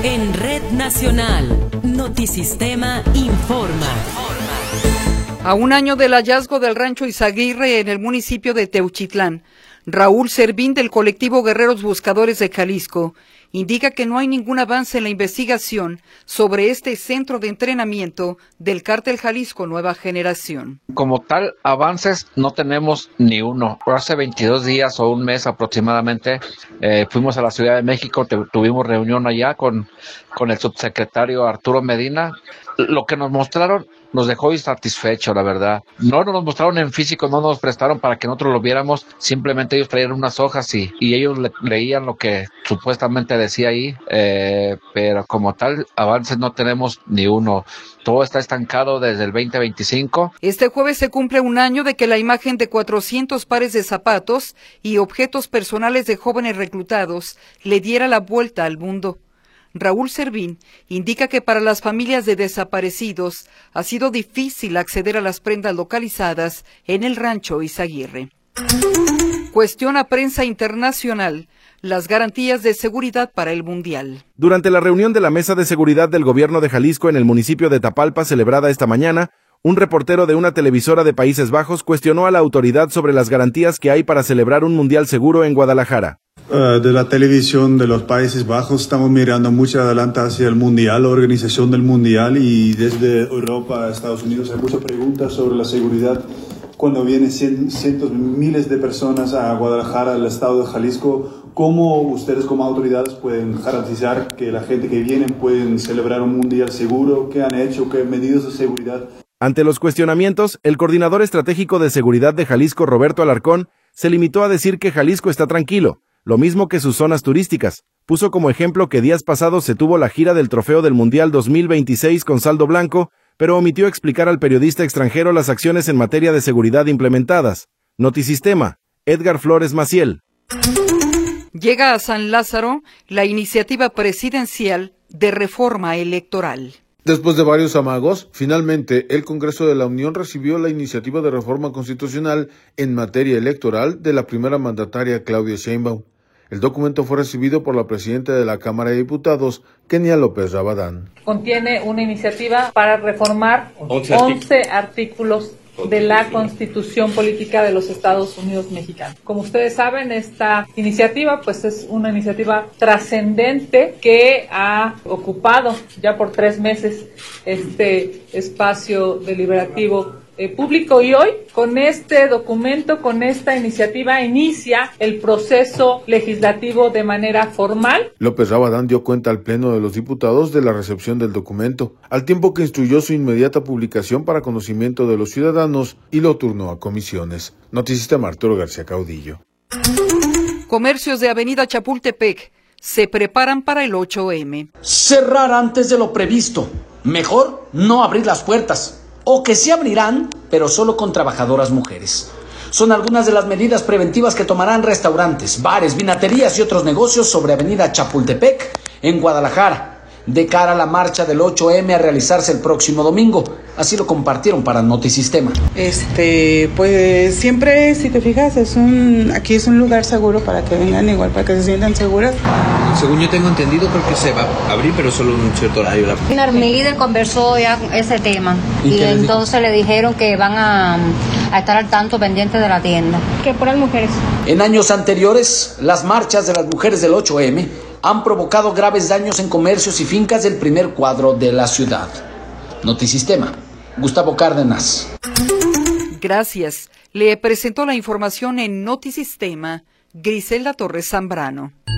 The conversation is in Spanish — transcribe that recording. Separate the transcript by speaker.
Speaker 1: En Red Nacional, Notisistema informa.
Speaker 2: A un año del hallazgo del rancho Izaguirre en el municipio de Teuchitlán, Raúl Servín del colectivo Guerreros Buscadores de Jalisco indica que no hay ningún avance en la investigación sobre este centro de entrenamiento del Cártel Jalisco Nueva Generación.
Speaker 3: Como tal, avances no tenemos ni uno. Hace 22 días o un mes aproximadamente fuimos a la Ciudad de México, tuvimos reunión allá con el subsecretario Arturo Medina. Lo que nos mostraron nos dejó insatisfechos, la verdad. No nos mostraron en físico, no nos prestaron para que nosotros lo viéramos. Simplemente ellos traían unas hojas y ellos leían lo que supuestamente decía ahí, pero como tal, avances no tenemos ni uno. Todo está estancado desde el 2025.
Speaker 2: Este jueves se cumple un año de que la imagen de 400 pares de zapatos y objetos personales de jóvenes reclutados le diera la vuelta al mundo. Raúl Servín indica que para las familias de desaparecidos ha sido difícil acceder a las prendas localizadas en el rancho Izaguirre. Cuestiona prensa internacional las garantías de seguridad para el Mundial.
Speaker 4: Durante la reunión de la Mesa de Seguridad del Gobierno de Jalisco en el municipio de Tapalpa, celebrada esta mañana, un reportero de una televisora de Países Bajos cuestionó a la autoridad sobre las garantías que hay para celebrar un Mundial seguro en Guadalajara.
Speaker 5: De la televisión de los Países Bajos estamos mirando mucho adelante hacia el Mundial, la organización del Mundial, y desde Europa a Estados Unidos hay muchas preguntas sobre la seguridad. Cuando vienen cientos, miles de personas a Guadalajara, al estado de Jalisco, ¿cómo ustedes como autoridades pueden garantizar que la gente que viene pueden celebrar un Mundial seguro? ¿Qué han hecho? ¿Qué medidas de seguridad?
Speaker 4: Ante los cuestionamientos, el coordinador estratégico de seguridad de Jalisco, Roberto Alarcón, se limitó a decir que Jalisco está tranquilo, lo mismo que sus zonas turísticas. Puso como ejemplo que días pasados se tuvo la gira del Trofeo del Mundial 2026 con saldo blanco, pero omitió explicar al periodista extranjero las acciones en materia de seguridad implementadas. Notisistema, Edgar Flores Maciel.
Speaker 2: Llega a San Lázaro la iniciativa presidencial de reforma electoral.
Speaker 6: Después de varios amagos, finalmente el Congreso de la Unión recibió la iniciativa de reforma constitucional en materia electoral de la primera mandataria Claudia Sheinbaum. El documento fue recibido por la presidenta de la Cámara de Diputados, Kenia López Rabadán.
Speaker 7: Contiene una iniciativa para reformar 11 artículos de la Constitución Política de los Estados Unidos Mexicanos. Como ustedes saben, esta iniciativa pues es una iniciativa trascendente que ha ocupado ya por 3 meses este espacio deliberativo público, y hoy con este documento, con esta iniciativa, inicia el proceso legislativo de manera formal.
Speaker 6: López Rabadán dio cuenta al Pleno de los Diputados de la recepción del documento, al tiempo que instruyó su inmediata publicación para conocimiento de los ciudadanos y lo turnó a comisiones. Notisistema, Arturo García Caudillo.
Speaker 2: Comercios de Avenida Chapultepec se preparan para el 8M.
Speaker 8: Cerrar antes de lo previsto. Mejor no abrir las puertas. O que se abrirán, pero solo con trabajadoras mujeres. Son algunas de las medidas preventivas que tomarán restaurantes, bares, vinaterías y otros negocios sobre Avenida Chapultepec, en Guadalajara, de cara a la marcha del 8M a realizarse el próximo domingo. Así lo compartieron para Notisistema.
Speaker 9: Pues siempre, si te fijas, aquí es un lugar seguro para que vengan, igual para que se sientan seguras.
Speaker 10: Según yo tengo entendido, creo que se va a abrir, pero solo en un cierto horario.
Speaker 11: Mi líder conversó ya ese tema y entonces le dijeron que van a estar al tanto pendientes de la tienda.
Speaker 12: Que por las mujeres.
Speaker 8: En años anteriores, las marchas de las mujeres del 8M han provocado graves daños en comercios y fincas del primer cuadro de la ciudad. Notisistema, Gustavo Cárdenas.
Speaker 2: Gracias. Le presentó la información en Notisistema, Griselda Torres Zambrano.